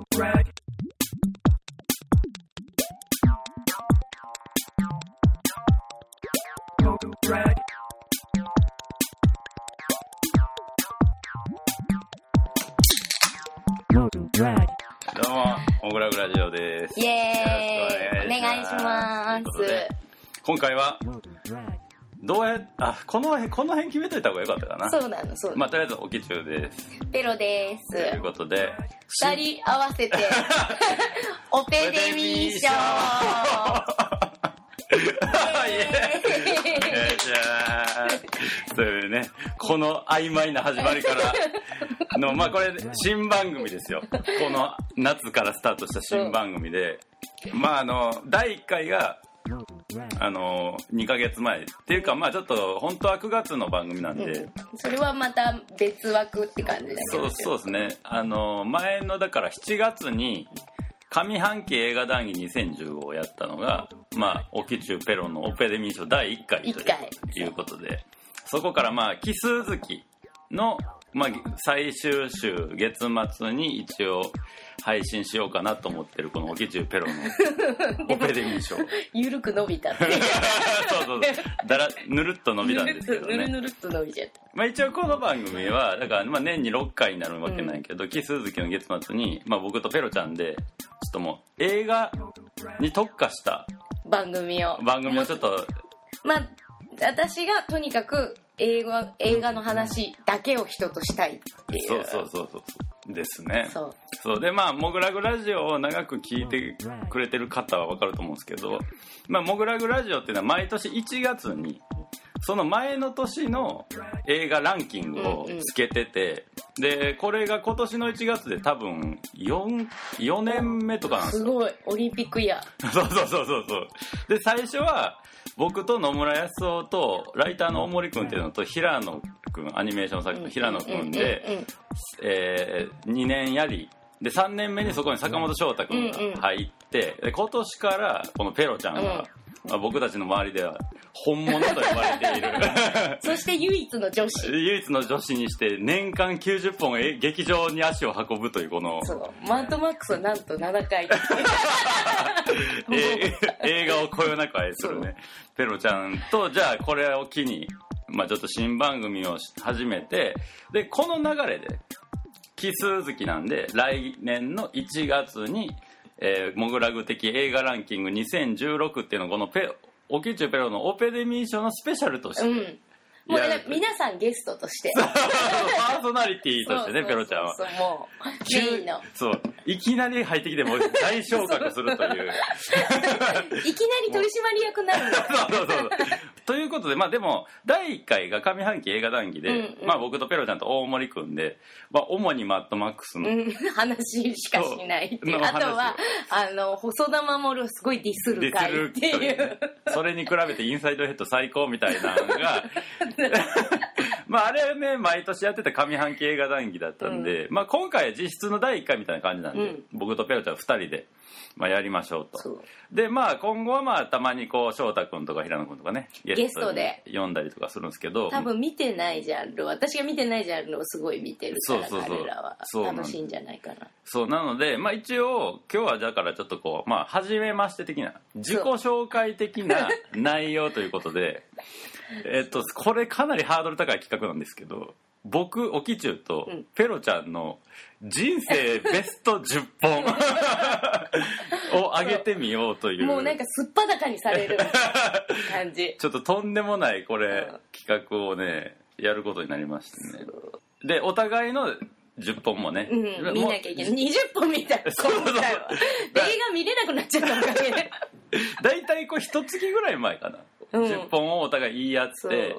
どうも、モグラグラジオです。 イエーイ、お願いします。 今回はどうやこの辺決めといた方がよかったかな。 そうなの、そうなの。 まあとりあえずおきちゅうです。 ペロです。 ということで 2人合わせてオペデミー賞そういうね、この曖昧な始まりからのまあこれ新番組ですよ。この夏からスタートした新番組で、まあ第1回が2ヶ月前っていうか、まあちょっと本当は9月の番組なんで、 それはまた別枠って感じだけど。 そうですね。前のだから7月に上半期映画談義2015をやったのが、まあオキチューペロのオペデミー賞第1回ということで、そこからまあ奇数月のまあ最終週月末に一応配信しようかなと思ってるこのオキチューペロのオペデミー賞ゆるく伸びたってそうぬるっと伸びたんですけどね。 ぬるっと伸びちゃった。 まあ一応この番組はだからまあ年に6回になるわけないけど、奇数月の月末にまあ僕とペロちゃんでちょっともう映画に特化した番組をちょっとまあ私がとにかく映画の話だけを人としたいっていう。 そうですね。 そうで、まあモグラグラジオを長く聞いてくれてる方は分かると思うんですけど、まあモグラグラジオっていうのは毎年1月にその前の年の映画ランキングをつけてて、でこれが今年の1月で多分4年目とかなんですよ。 すごいオリンピックイヤー。 そうで最初は僕と野村康夫とライターの大森くんっていうのと平野くん、アニメーション作家の平野くんで2年やりで3年目にそこに坂本翔太くんが入ってで今年からこのペロちゃんが、まあ、僕たちの周りでは本物と呼ばれているそして唯一の女子にして年間90本劇場に足を運ぶというこのマッドマックスはなんと7回映画をこよなく愛するねペロちゃんと、じゃあこれを機に、まあ、ちょっと新番組を始めて、でこの流れで奇数月なんで来年の1月にモグラグ的映画ランキング2016っていうのをこのオキチューペロのオペデミー賞のスペシャルとして、 もう皆さんゲストとしてパーソナリティとしてねペロちゃんはもうメインのいきなり入ってきても大昇格するといういきなり取締役になるんだそうということで、まあでも第1回が上半期映画談義で、まあ僕とペロちゃんと大森くんで、まあ主にマッドマックスの、 話しかしないっていう。あとは細田守をすごいディスる回っていう。 それに比べてインサイドヘッド最高みたいなのがまああれはね毎年やってた上半期映画談義だったんで、まあ今回は実質の第1回みたいな感じなんで、僕とペロちゃん2人で。まあ、やりましょうと。でまあ今後はまあたまにこう翔太君とか平野君とかねゲストで読んだりとかするんですけど、 多分見てないジャンル、私が見てないジャンルをすごい見てるから彼らは楽しいんじゃないかな。 そうなので、まあ、一応今日はだからちょっとこうまあ初めまして的な自己紹介的な内容ということでこれかなりハードル高い企画なんですけど、僕オキチューとペロちゃんの人生ベスト10本を上げてみようという、 もうなんかすっぱだかにされる感じちょっととんでもないこれ企画をねやることになりましてね。でお互いの10本もね、 見なきゃいけない。20本見たら今回は映画見れなくなっちゃったおかげでだいたいこう1月ぐらい前かな、10本をお互い言い合って、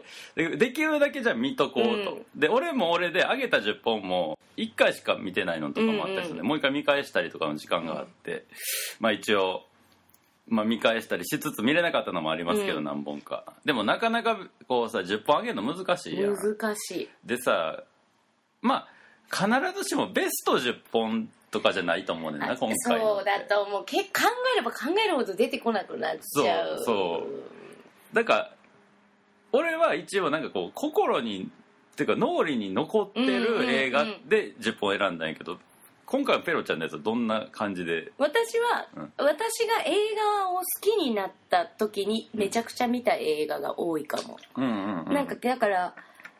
できるだけじゃあ見とこうと、で俺も俺で上げた10本も1回しか見てないのとかもあったりして、もう一回見返したりとかの時間があって、まあ一応、まあ、見返したりしつつ見れなかったのもありますけど、何本かでもなかなかこうさ10本上げるの難しいやん。 難しいでさ、まあ必ずしもベスト10本とかじゃないと思うねんな今回。 そうだと思う。考えれば考えるほど出てこなくなっちゃう。 そうだから俺は一応なんかこう心にっていうか脳裏に残ってる映画で10本選んだんやけど、 今回のペロちゃんのやつはどんな感じで？ 私が映画を好きになった時にめちゃくちゃ見た映画が多いかも、なんかだから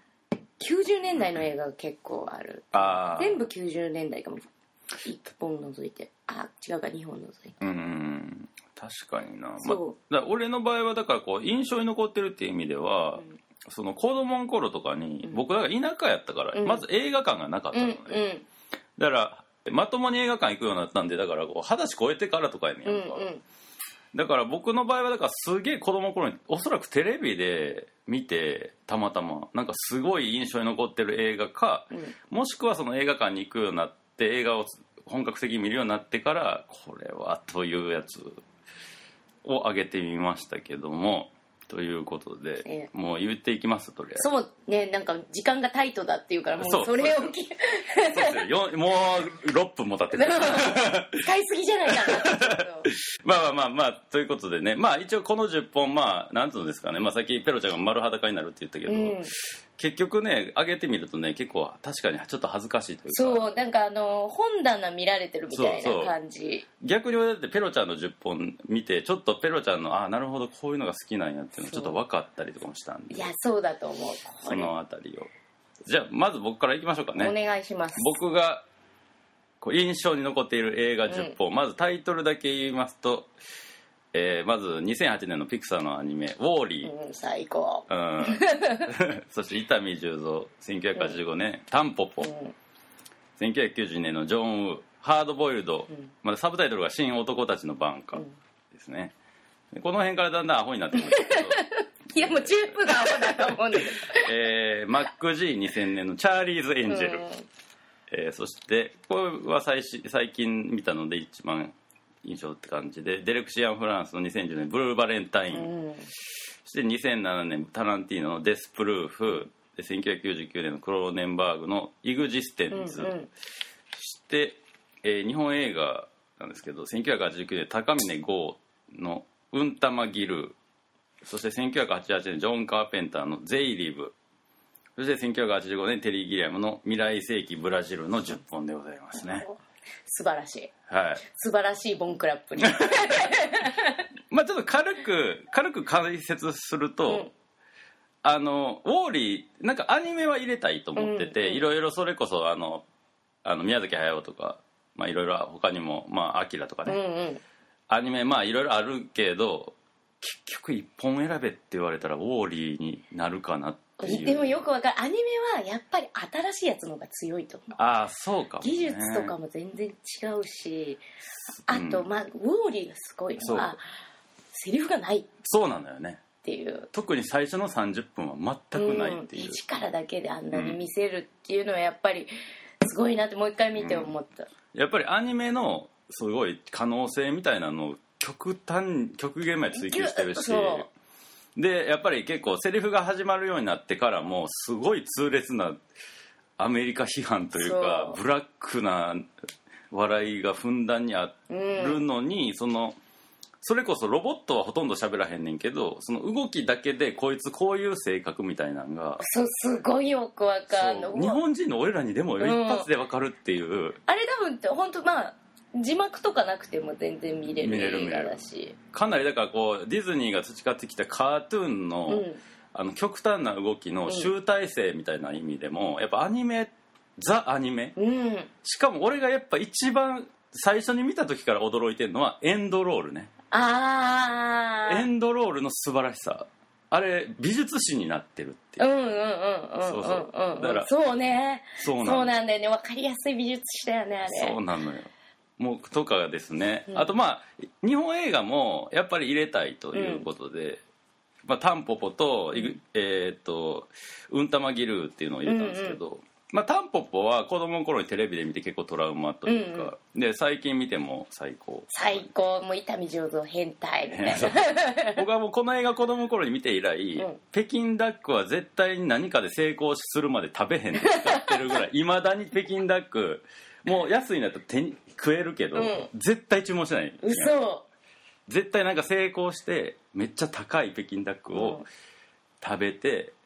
90年代の映画が結構ある。全部90年代かも。1本除いて、違うか、2本除いて。 確かにな。だ俺の場合はだからこう印象に残ってるっていう意味では、その子供の頃とかに、僕だから田舎やったから、まず映画館がなかったのね、だからまともに映画館行くようになったんで、だからこう二十歳超えてからとかやねんやんか、だから僕の場合はだからすげえ子供の頃におそらくテレビで見て、たまたまなんかすごい印象に残ってる映画か、もしくはその映画館に行くようになって映画を本格的に見るようになってから、これはというやつを挙げてみましたけども、ということで、もう言っていきます。とりあえずそうね、なんか時間がタイトだっていうから、もうそれをそうですよ、もう6分も経ってる使いすぎじゃないかなまあということでね、一応この10本なんつうんですかね、さっきペロちゃんが丸裸になるって言ったけど、結局ね上げてみるとね、結構確かにちょっと恥ずかしいというか、 そうなんか本棚見られてるみたいな感じ。 逆に俺だってペロちゃんの10本見て、ちょっとペロちゃんのなるほどこういうのが好きなんやっていうのちょっと分かったりとかもしたんで、 いやそうだと思う。 そのあたりをじゃあまず僕からいきましょうかね。 お願いします。 僕がこう印象に残っている映画10本、まずタイトルだけ言いますと、まず2008年のピクサーのアニメ「ウォーリー」 最高、 そして伊丹十三1985年、タンポポ、1992年のジョン・ウー、ハードボイルド、まだサブタイトルが「新男たちの挽回」ですね、この辺からだんだんアホになってくるんですけどいやもうチュープがアホだと思うんだけどマック G2000 年のチャーリーズ・エンジェル、そしてこれは最近見たので一番印象って感じで、デレクシアン・フランスの2010年ブルーバレンタイン、そして2007年タランティーノのデスプルーフで、1999年のクローネンバーグのイグジステンズ、そして、日本映画なんですけど、1989年高峰剛のウンタマギル、そして1988年ジョン・カーペンターのゼイリブ、そして1985年テリー・ギリアムの未来世紀ブラジルの10本でございますね。 素晴らしい、 はい、 素晴らしいボンクラップにちょっと軽く解説すると、ウォーリーなんかアニメは入れたいと思ってて、いろいろそれこそ宮崎駿とか、いろいろ他にもアキラとかね、アニメいろいろあるけど、結局一本選べって言われたらウォーリーになるかなっていう。 でもよくわかる。アニメはやっぱり新しいやつの方が強いと思う。 そうかもね。 技術とかも全然違うし、あとウォーリーがすごいのはセリフがない。 そうなんだよね。 っていう。 特に最初の30分は全くないっていう。 一からだけであんなに見せるっていうのはやっぱりすごいなってもう一回見て思った。 やっぱりアニメのすごい可能性みたいなのを極限まで追求してるし、でやっぱり結構セリフが始まるようになってからもすごい痛烈なアメリカ批判というか、ブラックな笑いがふんだんにあるのに、それこそロボットはほとんど喋らへんねんけど、その動きだけでこいつこういう性格みたいなのがすごいよくわかるの。 日本人の俺らにでも一発でわかるっていう、 あれ多分本当字幕とかなくても全然見れる映画だし、 かなりだからこうディズニーが培ってきたカートゥーンの、極端な動きの集大成みたいな意味でも、やっぱアニメザ・アニメ、しかも俺がやっぱ一番最初に見た時から驚いてるのはエンドロールね。エンドロールの素晴らしさ、あれ美術史になってるっていう。だからそうね、そうなんだよね、分かりやすい美術史だよねあれ。そうなのよ。もうとかですね、あと日本映画もやっぱり入れたいということで、タンポポとウンタマギルーっていうのを入れたんですけど、タンポポは子供の頃にテレビで見て結構トラウマというか、で最近見ても最高、 もう伊丹十三変態みたいな僕はもうこの映画子供の頃に見て以来、北京ダックは絶対に何かで成功するまで食べへんって使ってるぐらいいまだに北京ダックもう安いんだったら手に食えるけど、絶対注文しない。 嘘。 絶対なんか成功してめっちゃ高い北京ダックを食べて、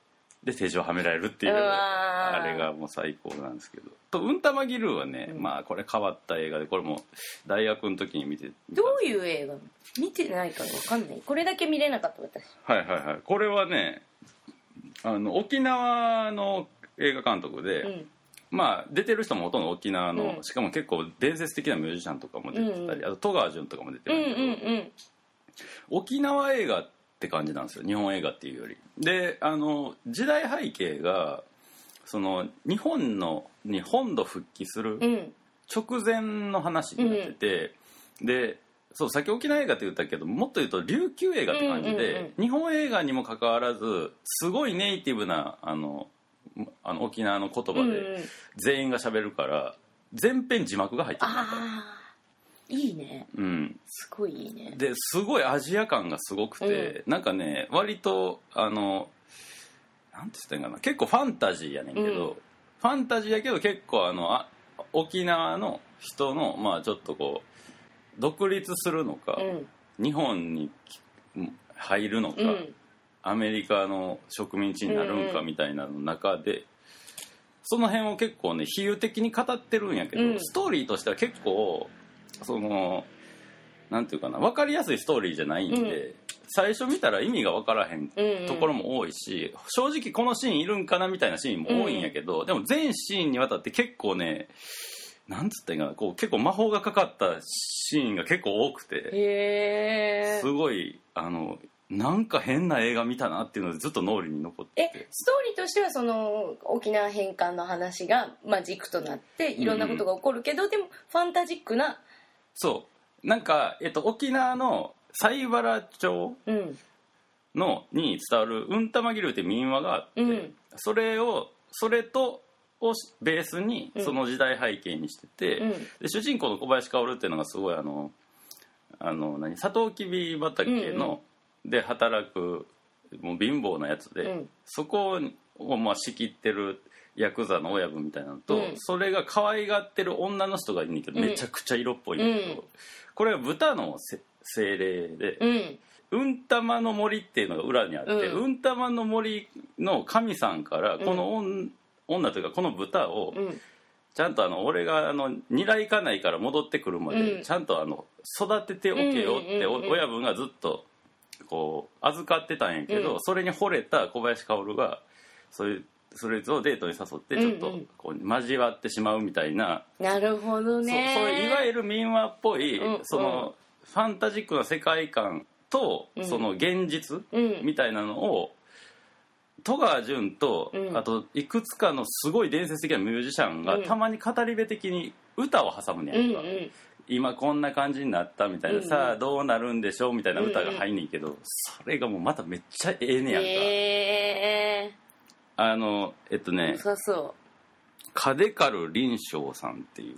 で手錠をはめられるっていうあれがもう最高なんですけど、とうんたまギルーはね、まあこれ変わった映画で、これも大学の時に見て、 どういう映画見てないから分かんない、これだけ見れなかった私。 はいはいはい、これはね沖縄の映画監督で、まあ出てる人もほとんど沖縄の、しかも結構伝説的なミュージシャンとかも出てたり、あと戸川純とかも出てるんだけど、沖縄映画って感じなんですよ、日本映画っていうより。で時代背景がその日本に本土復帰する直前の話になってて、でそうさっき沖縄映画って言ったけど、もっと言うと琉球映画って感じで、日本映画にもかかわらずすごいネイティブな沖縄の言葉で全員が喋るから全編字幕が入ってる。 いいね、すごいいいね。 ですごいアジア感がすごくて、なんかね割となんて言ったらいいかな、結構ファンタジーやねんけど、ファンタジーやけど結構沖縄の人のまあちょっとこう独立するのか、日本に入るのか、アメリカの植民地になるんかみたいなの中で、その辺を結構ね比喩的に語ってるんやけど、ストーリーとしては結構そのなんていうかな、分かりやすいストーリーじゃないんで、最初見たら意味が分からへんところも多いし、正直このシーンいるんかなみたいなシーンも多いんやけど、でも全シーンにわたって結構ね、なんつったらいいかな、こう結構魔法がかかったシーンが結構多くて、すごいなんか変な映画見たなっていうのでずっと脳裏に残ってて、 ストーリーとしてはその沖縄返還の話が、軸となっていろんなことが起こるけど、でもファンタジックな、 そうなんか、沖縄の西原町のに伝わるうんたまぎるって民話があって、それとをベースにその時代背景にしてて、で主人公の小林薫っていうのがすごいサトウキビ畑の、で働くもう貧乏なやつで、そこをまあ仕切ってるヤクザの親分みたいなのと、それが可愛がってる女の人がいるんだけど、めちゃくちゃ色っぽいんだけど、これは豚の精霊で、うんたまの森っていうのが裏にあって、うんたまの森の神さんからこの女というかこの豚を、ちゃんと俺がニラ行かないから戻ってくるまで、ちゃんと育てておけよって親分がずっとこう預かってたんやけど、それに惚れた小林薫がそれをデートに誘ってちょっとこう交わってしまうみたいな、 なるほどね、 そういわゆる民話っぽい、そのファンタジックな世界観と、その現実みたいなのを戸川純と、あといくつかのすごい伝説的なミュージシャンが、たまに語り部的に歌を挟むねんか、今こんな感じになったみたいな、さあどうなるんでしょうみたいな歌が入んねんけど、それがもうまためっちゃええねやんか。 そうそう、 カデカル林昌さんっていう、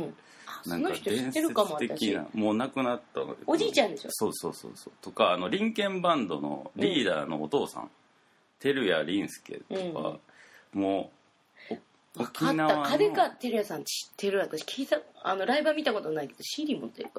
なんか伝説的な、 もう亡くなったおじいちゃんでしょ。 そうとかリンケンバンドのリーダーのお父さん、照屋林介とか、もう沖縄の金川照屋さん知ってる。私聞いた、ライブは見たことないけど CD 持ってるから。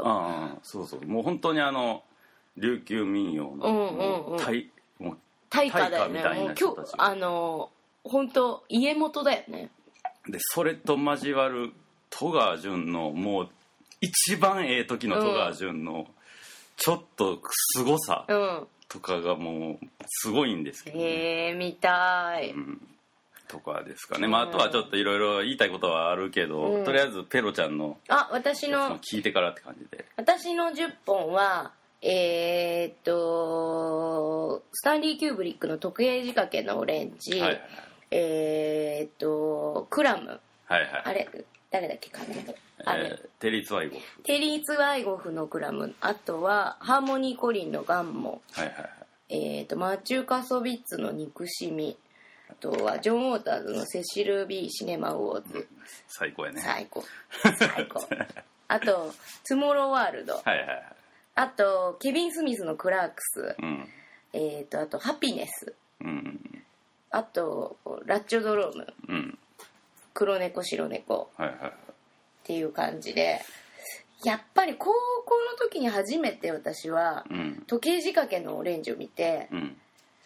そうもう本当に琉球民謡の大家だよね。もう今日本当家元だよね。 でそれと交わる戸川純のもう一番ええ時の戸川純のちょっと凄さとかがもうすごいんですけど、 見たい、 とかですかね。あとはちょっといろいろ言いたいことはあるけど、とりあえずペロちゃんの私の聞いてからって感じで、 私の10本はスタンリー・キューブリックの時計仕掛けのオレンジ、クラム、あれ誰だっけかね、 テリー・ツワイゴフ、 テリー・ツワイゴフのクラム、あとはハーモニー・コリンのガンモ、マチュー・カソビッツの憎しみ、あとはジョン・ウォーターズのセシル・ビー・シネマ・ウォーズ、 最高やね、 最高あとトゥモロー・ワールド、あとケビン・スミスのクラークス、あとハピネス、あとラッチョ・ドローム、黒猫白猫、っていう感じで、やっぱり高校の時に初めて私は時計仕掛けのオレンジを見て、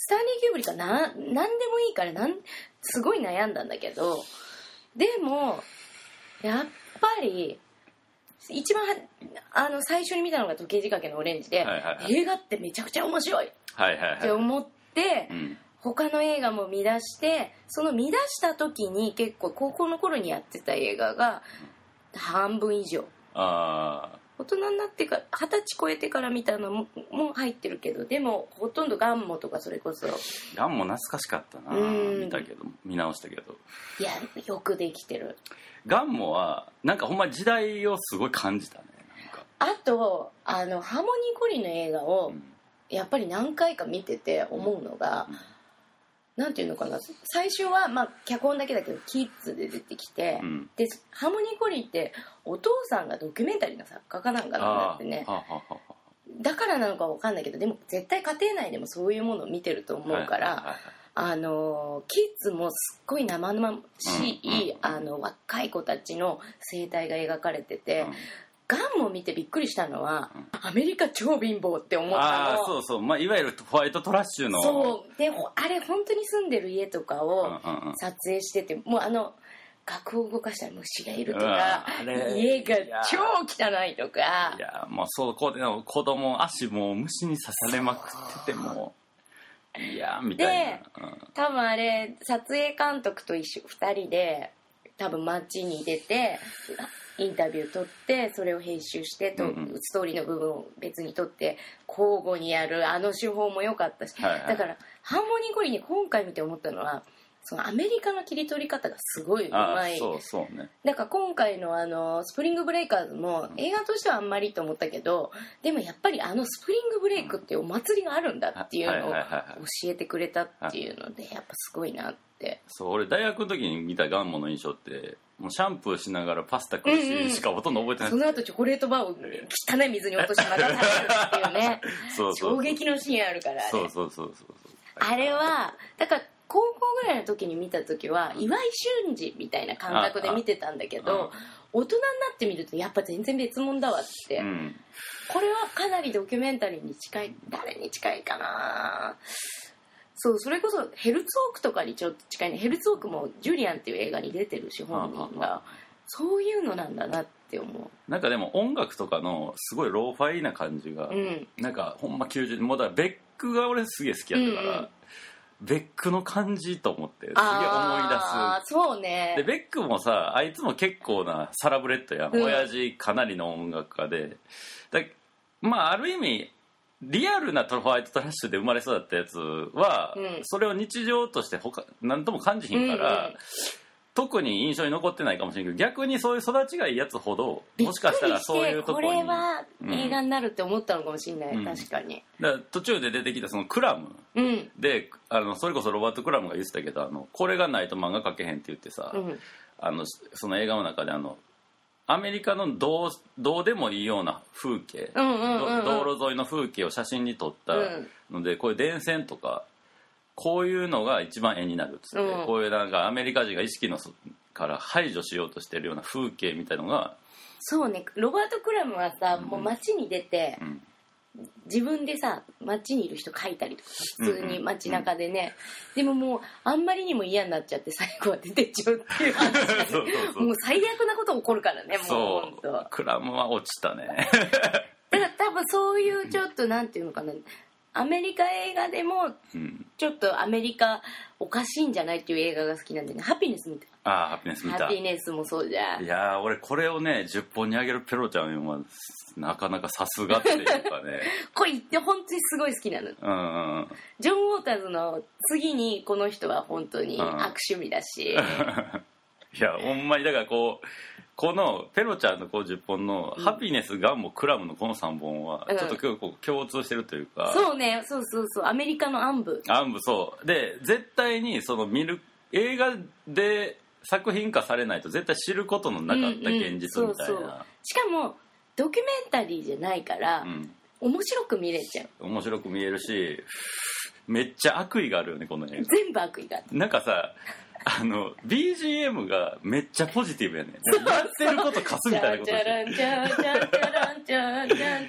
スタンリー・キューブリックは何でもいいからすごい悩んだんだけど、でもやっぱり一番最初に見たのが時計仕掛けのオレンジで、はいはいはい、映画ってめちゃくちゃ面白いって思って、はいはいはい、他の映画も見出して、その見出した時に結構高校の頃にやってた映画が半分以上、大人になってから20歳超えてから見たのも入ってるけど、でもほとんどガンモとか、それこそガンモ懐かしかったな、見直したけど、 いやよくできてる。 ガンモはなんかほんま時代をすごい感じたね。 なんかあとハーモニーコリンの映画をやっぱり何回か見てて思うのが、なんていうのかな、最初は脚本だけだけどキッズで出てきて、でハーモニーコリンってお父さんがドキュメンタリーの作家かなんかなんだってね、だからなのか分かんないけど、でも絶対家庭内でもそういうものを見てると思うから、キッズもすっごい生々しい、若い子たちの生態が描かれてて、ガンも見てびっくりしたのは、アメリカ超貧乏って思ったの。 そうそう、いわゆるホワイトトラッシュの。 そうで、あれ本当に住んでる家とかを撮影してて、もう額を動かしたら虫がいるとか、家が超汚いとか、 いやもうそこでの子供足も虫に刺されまくっててもいやみたいな。で、 多分あれ撮影監督と2人で多分街に出てインタビュー撮って、それを編集してストーリーの部分を別に撮って交互にやる手法も良かったし、だからハーモニーコリンに今回見て思ったのは、そのアメリカの切り取り方がすごいうまい。 そうね。 だから今回のスプリングブレイカーズも映画としてはあんまりと思ったけど、でもやっぱりスプリングブレイクっていうお祭りがあるんだっていうのを教えてくれたっていうので、やっぱすごいなって。 そう、俺大学の時に見たガンモの印象って、もうシャンプーしながらパスタ食うシーンしかほとんど覚えてない。 その後チョコレートバーを汚い水に落としまた食べるっていうね衝撃のシーンあるから、あれあれはだから高校ぐらいの時に見た時は岩井俊二みたいな感覚で見てたんだけど、大人になってみるとやっぱ全然別物だわって、これはかなりドキュメンタリーに近い、誰に近いかな。そう、それこそヘルツォークとかにちょっと近いね。ヘルツォークもジュリアンっていう映画に出てるし、本人がそういうのなんだなって思う。 なんかでも音楽とかのすごいローファイな感じが、なんかほんま90年もうだからベックが俺すげえ好きやったから、ベックの感じと思ってすげえ思い出す。 そうね。 でベックもさ、あいつも結構なサラブレッドやん、親父かなりの音楽家で、ある意味リアルなホワイトトラッシュで生まれ育ったやつは、それを日常として何とも感じひんから、特に印象に残ってないかもしれんけど、逆にそういう育ちがいいやつほどもしかしたらそういうところにこれは映画になるって思ったのかもしれない、確かに。 だから途中で出てきたそのクラム、でそれこそロバート・クラムが言ってたけど、これがないと漫画描けへんって言ってさ、その映画の中でアメリカのどうでもいいような風景、道路沿いの風景を写真に撮ったので、こういう電線とかこういうのが一番絵になるっつって、こういうなんかアメリカ人が意識のから排除しようとしてるような風景みたいのが。 そうね、ロバート・クラムはさ、もう街に出て、自分でさ街にいる人描いたりとか普通に街中でね、でももうあんまりにも嫌になっちゃって最後は出てっちゃうっていう話もう最悪なこと起こるからね。もうそうクラムは落ちたねだから多分そういうちょっとなんていうのかな、アメリカ映画でもちょっとアメリカおかしいんじゃないっていう映画が好きなんでね。ハピネス見た。 ハピネス見た。 ハピネスもそうじゃん。 いや俺これをね10本にあげるペロちゃんはなかなかさすがっていうかねこれって本当にすごい好きなの、ジョン・ウォーターズの次にこの人は本当に悪趣味だし、 いやほんまにだからこのペロちゃんの10本のハピネス、ガンモ、クラムのこの3本はちょっと結構共通してるというか、 そうね、そうアメリカの暗部そうで、絶対にその見る映画で作品化されないと絶対知ることのなかった現実みたいな、 しかもドキュメンタリーじゃないから、面白く見れちゃう。 面白く見えるし、めっちゃ悪意があるよねこの映画。 全部悪意がある。 なんかさBGM がめっちゃポジティブやねん。やってること貸すみたいなことして。チャランチャランチャランチャランチャランチャランチャラン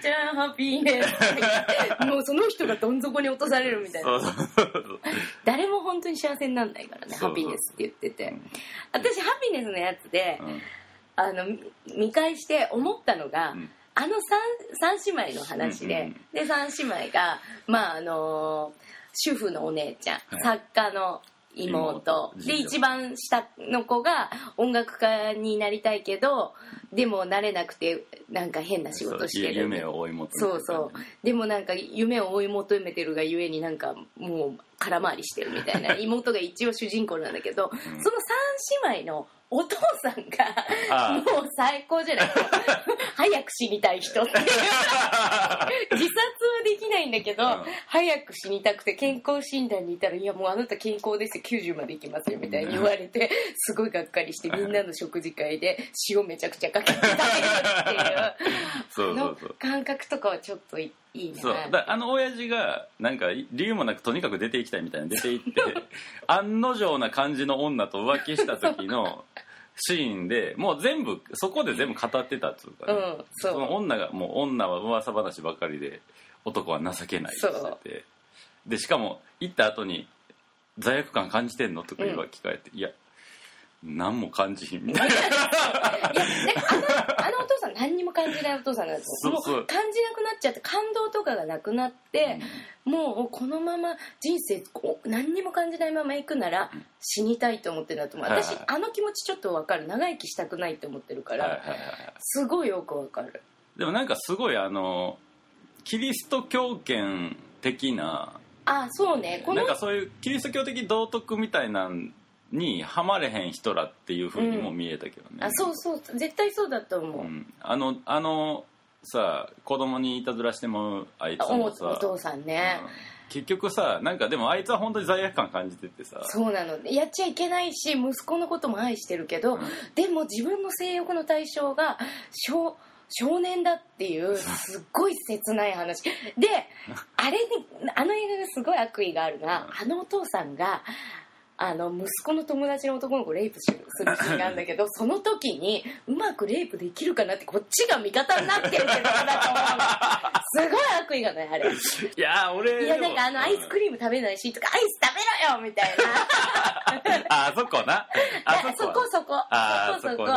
ハッピーネスもうその人がどん底に落とされるみたいな。誰も本当に幸せにならないからね、ハッピーネスって言ってて、私ハッピーネスのやつで、見返して思ったのが、3姉妹の話で、で3姉妹が主婦のお姉ちゃん、作家の妹で、一番下の子が音楽家になりたいけどでもなれなくてなんか変な仕事してる、 夢を追い求めてる、 そうそうでもなんか夢を追い求めてるがゆえになんかもう空回りしてるみたいな妹が一応主人公なんだけど、その3姉妹のお父さんがもう最高じゃない早く死にたい人っていう自殺はできないんだけど、早く死にたくて健康診断に行ったらいやもうあなた健康ですよ90まで行きますよみたいに言われてすごいがっかりしてみんなの食事会で塩めちゃくちゃかけて食べるっていうそうそうそう感覚とかはちょっといいね。 そうだ親父がなんか理由もなくとにかく出ていきたいみたいな出て行って案の定な感じの女と浮気した時のシーンでもう全部そこで全部語ってたっつうか、ねその女がもう女は噂話ばかりで男は情けないって言ってて、でしかも行った後に罪悪感感じてんのとか言わ聞かれて、いや何も感じひんみたいな。いやあのお父さん何にも感じないお父さんなんですよ。もう感じなくなっちゃって感動とかがなくなって、もうこのまま人生何にも感じないまま行くなら死にたいと思ってるんだと思う。私あの気持ちちょっと分かる。長生きしたくないって思ってるから、すごいよく分かる。 でもなんかすごいキリスト教圏的な、 そうね、 なんかそういうキリスト教的道徳みたいなんにハマれへん人らっていう風にも見えたけどね、 そうそう絶対そうだと思う、 さ子供にいたずらしてもあいつもさお父さんね、 結局さなんかでもあいつは本当に罪悪感感じててさ、 そうなのやっちゃいけないし息子のことも愛してるけど、でも自分の性欲の対象が少年だっていうすっごい切ない話で、あの映画がすごい悪意があるが、お父さんが息子の友達の男の子をレイプするシーンなんだけどその時にうまくレイプできるかなってこっちが味方になってるってことだと思うのすごい悪意がないあれ。 いや俺なんかアイスクリーム食べないしとかアイス食べろよみたいなそこなそこ津田サンド食べた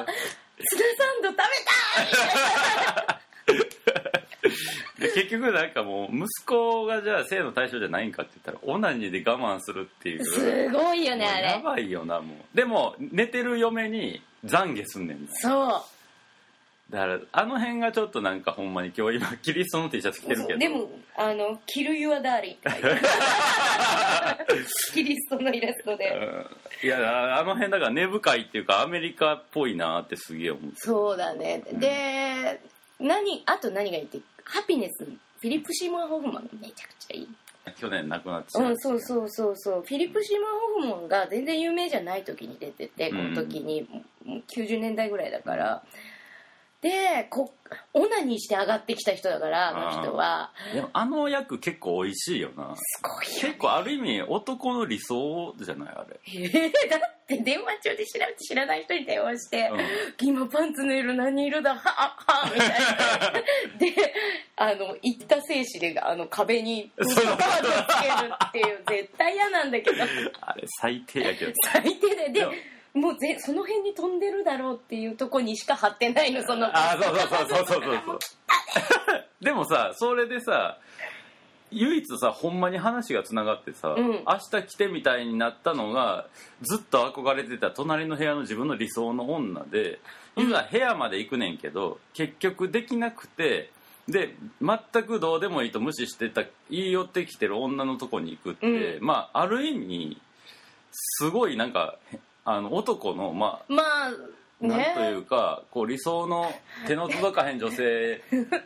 い結局なんかもう息子がじゃあ性の対象じゃないんかって言ったらオナニーで我慢するっていうすごいよねあれやばいよな。もうでも寝てる嫁に懺悔すんねん。 そうだからあの辺がちょっとなんかほんまに今日今キリストの T シャツ着てるけどでもキルユアダーリンって書いてあるキリストのイラストで、 いやあの辺だから根深いっていうかアメリカっぽいなってすげえ思う。 そうだね、であと何がいいってハピネスフィリップ・シーモア・ホフマンがめちゃくちゃいい。 去年亡くなってしまうそうフィリップ・シーモア・ホフマンが全然有名じゃない時に出てて、この時に90年代ぐらいだから、でオナニーして上がってきた人だからあの人は。 でも役結構美味しいよな。 すごいよね。 結構ある意味男の理想じゃないあれ。 だって電話中で調べて知らない人に電話して、今パンツの色何色だはみたいなで行った精子で壁にパンツつけるっていう絶対嫌なんだけどあれ最低やけど最低でもうその辺に飛んでるだろうっていうとこにしか貼ってないのそのそうでもさそれでさ唯一さほんまに話がつながってさ、明日来てみたいになったのがずっと憧れてた隣の部屋の自分の理想の女で、いざ部屋まで行くねんけど結局できなくて、で全くどうでもいいと無視してた言い寄ってきてる女のとこに行くって、ある意味すごいなんか男のなんというか理想の手の届かへん女性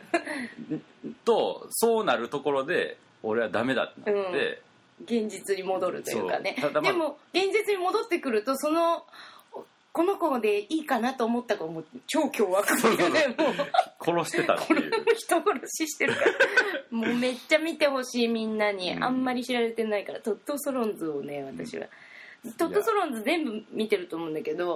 とそうなるところで俺はダメだってなって、 現実に戻るというかね。でも現実に戻ってくるとこの子でいいかなと思った子も超凶悪でね、もう殺してたっていう人殺ししてるからもうめっちゃ見てほしいみんなに、あんまり知られてないからトッド・ソロンズをね私は。トッド・ソロンズ全部見てると思うんだけど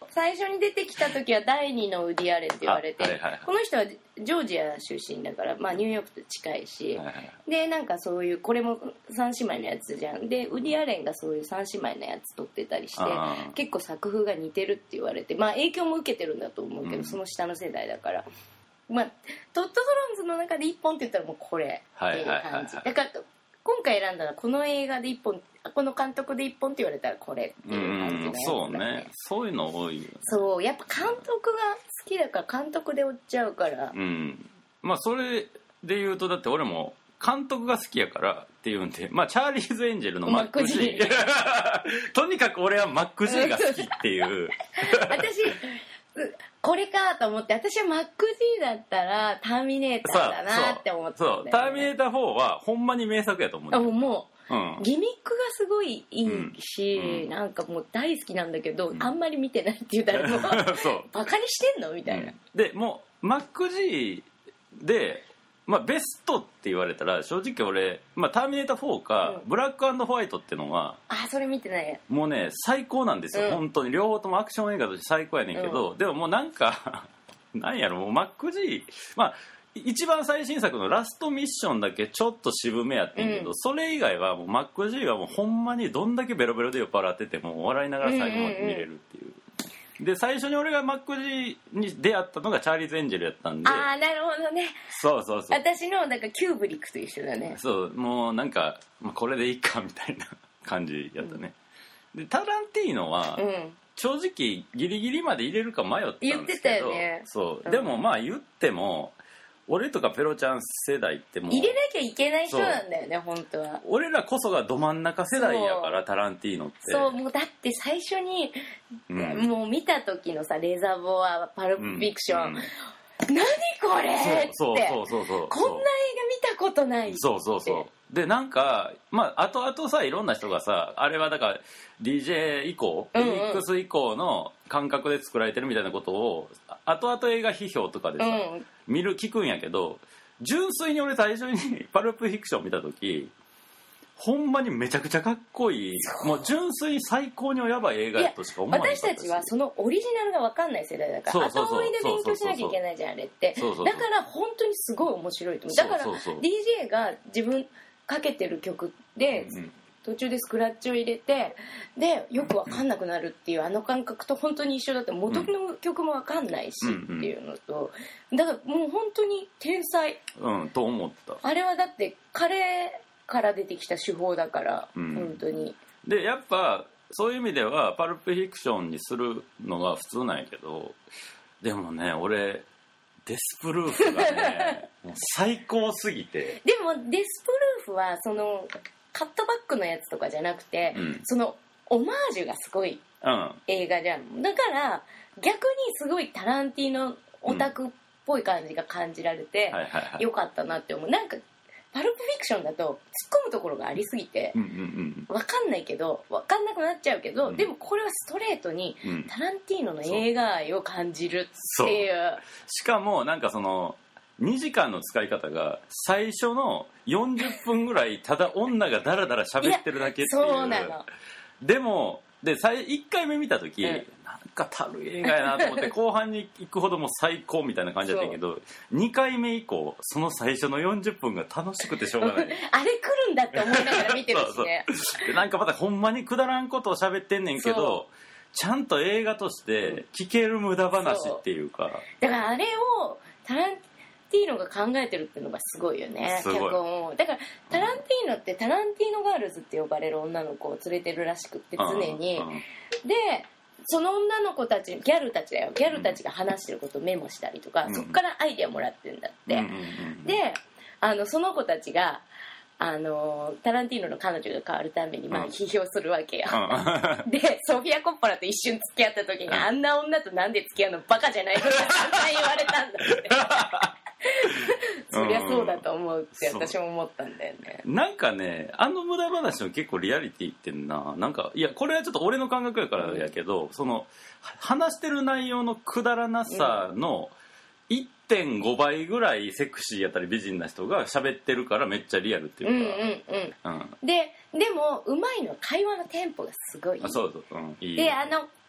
最初に出てきた時は第2のウディ・アレンって言われて、この人はジョージア出身だから、まあ、ニューヨークと近いし、でなんかそういうこれも3姉妹のやつじゃんでウディ・アレンがそういう3姉妹のやつ撮ってたりして結構作風が似てるって言われて、まあ影響も受けてるんだと思うけど、その下の世代だから、まあトッド・ソロンズの中で1本って言ったらもうこれっていう感じ、だから今回選んだのはこの映画で1本、この監督で1本って言われたらこれっていう感じのやつだね。 そうね、そういうの多いよね。 そうやっぱ監督が好きだから監督で追っちゃうから、 まあそれで言うとだって俺も監督が好きやからっていうんで、まあチャーリーズ・エンジェルのマック G とにかく俺はマック G が好きっていう私これかと思って、私はマック G だったらターミネーターだなって思ってたんだよね。 そうターミネーター4はほんまに名作やと思う。 もう、ギミックがすごいいいし、なんかもう大好きなんだけど、あんまり見てないって言ったらもうバカにしてんのみたいな、 でもうマック G で、まあ、ベストって言われたら正直俺、まあ、ターミネーター4か、ブラック&ホワイトってのはそれ見てないやもうね最高なんですよ、本当に両方ともアクション映画として最高やねんけど、でももうなんかなんやろもうマック G、まあ一番最新作のラストミッションだけちょっと渋めやってんけど、それ以外はもうマック G はもうほんまにどんだけベロベロで酔っ払ってても笑いながら最後まで見れるっていう、で最初に俺がマック G に出会ったのがチャーリーズ・エンジェルやったんで、 なるほどね。 そう私のなんかキューブリックと一緒だね。 そうもうなんか、まあ、これでいいかみたいな感じやったね、でタランティーノは、正直ギリギリまで入れるか迷ったんですけど、 言ってたよね。 そう、でもまあ言っても俺とかペロちゃん世代ってもう入れなきゃいけない人なんだよね本当は。 俺らこそがど真ん中世代やからタランティーノって。 そうもうだって最初に、もう見た時のさレザボアパルプフィクション、何これってそうこんな映画見たことないって。 そうでなんかまあ後々さいろんな人がさあれはだから DJ 以降、X 以降の感覚で作られてるみたいなことを後々映画批評とかでさ、聞くんやけど、純粋に俺最初にパルプフィクション見た時ほんまにめちゃくちゃかっこいい、もう純粋に最高にやばい映画としか思わなかったし、 私たちはそのオリジナルが分かんない世代だから後追いで勉強しなきゃいけないじゃんあれって。だから本当にすごい面白いと思う。だから DJ が自分かけてる曲で、途中でスクラッチを入れてでよく分かんなくなるっていうあの感覚と本当に一緒だって、元の曲も分かんないしっていうのと、だからもう本当に天才、 と思った。 あれはだって彼から出てきた手法だから、本当に。でやっぱそういう意味ではパルプフィクションにするのが普通なんやけど、でもね俺デスプルーフがねもう最高すぎて。 でもデスプルーフはそのカットバックのやつとかじゃなくて、そのオマージュがすごい映画じゃん、だから逆にすごいタランティーノオタクっぽい感じが感じられてよかったなって思う。なんかパルプフィクションだと突っ込むところがありすぎて分かんないけど分かんなくなっちゃうけど、でもこれはストレートにタランティーノの映画愛を感じるっていう。 しかもなんかその2時間の使い方が最初の40分ぐらいただ女がダラダラ喋ってるだけっていう。 そうなの。 でも1回目見た時、なんかたるい映画やなと思って後半に行くほどもう最高みたいな感じだったけど2回目以降その最初の40分が楽しくてしょうがないあれ来るんだって思いながら見てるしね。 でなんかまたほんまにくだらんことを喋ってんねんけどちゃんと映画として聞ける無駄話っていうか、 だからあれをタランティーノが考えてるっていうのがすごいよね。脚本をだからタランティーノってタランティーノガールズって呼ばれる女の子を連れてるらしくって常に、でその女の子たちギャルたちが話してることをメモしたりとか、そっからアイデアもらってるんだって、でその子たちがタランティーノの彼女が変わるために批評するわけよ、でソフィア・コッポラと一瞬付き合った時に、あんな女となんで付き合うのバカじゃないのって簡単に言われたんだってそりゃそうだと思うって私も思ったんだよね。 なんかね無駄話の結構リアリティってんな、なんかいやこれはちょっと俺の感覚やからやけど、その話してる内容のくだらなさの 1.5 倍ぐらいセクシーやったり美人な人が喋ってるからめっちゃリアルっていうか、 でもうまいのは会話のテンポがすごい。 そう、いいで